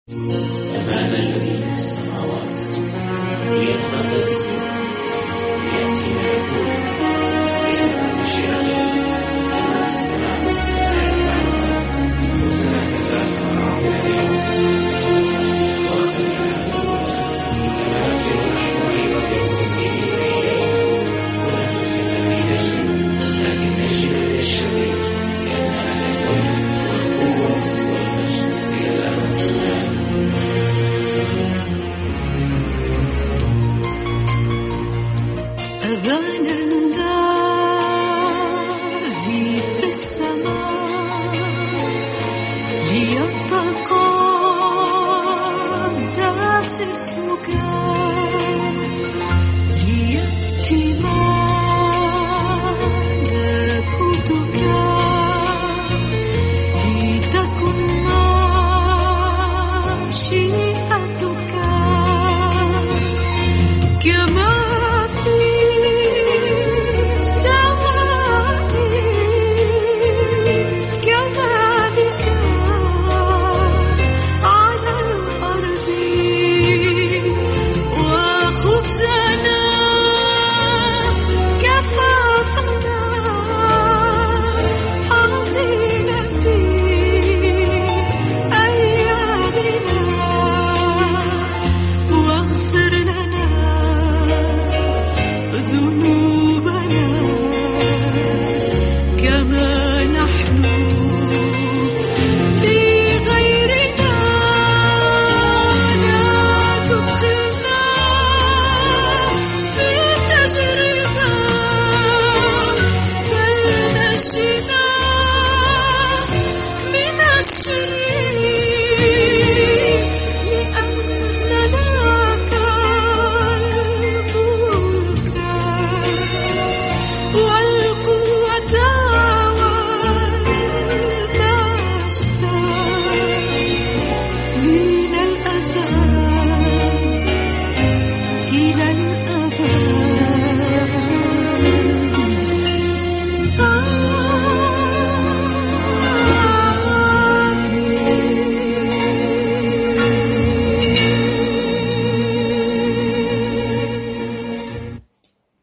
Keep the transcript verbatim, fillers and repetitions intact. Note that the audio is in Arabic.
أبانا الذي في السماوات ليتقدس اسمك ليأتي ملكوتك لتكن مشيئتك كما في السماء كذلك على الأرض. خبزنا كفافنا أعطنا اليوم واغفر لنا ذنوبنا كما نغفر نحن أيضا للمذنبين إلينا ولا تدخلنا في دجل لكن نجنا من الشرير لأن لك الملك والقوة والمجد إلى الأبد. أبانا الذي في السماء ليتقدس اسمك